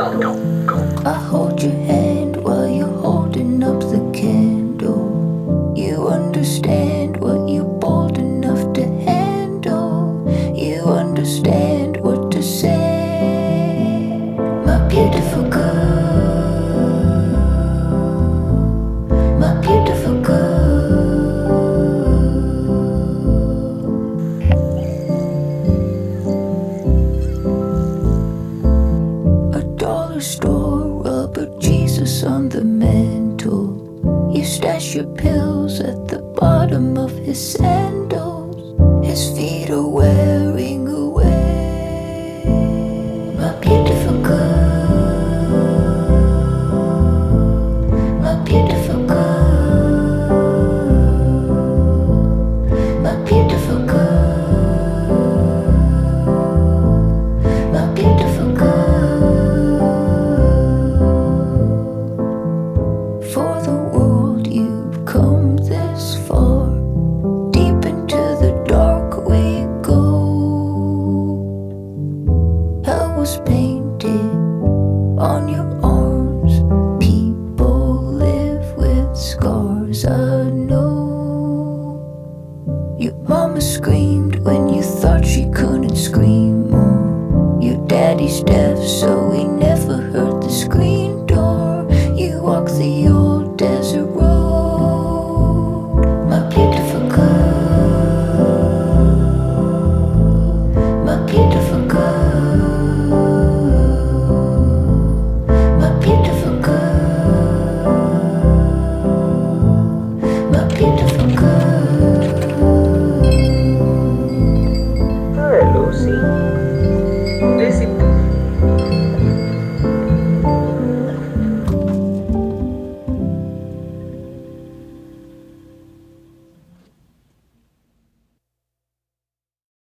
I hold your hand while you're holding up the candle. You understand what you're bold enough to handle. You understand what to say. My beautiful girl, my beautiful girl. A dollar store, rubber Jesus on the mantle. You stash your pills at the bottom of his sandals. His feet are wearing away. My beautiful girl, my beautiful girl, my beautiful girl, my beautiful girl. For the world you've come this far, deep into the dark we go. Hell was painted on your arms. People live with scars, I know. Your mama screamed when you thought she couldn't scream more. Your daddy's deaf, so he never heard the screen door. You walk the old desert road. My beautiful girl, my beautiful girl, my beautiful girl, my beautiful girl. Hi, Lucy. This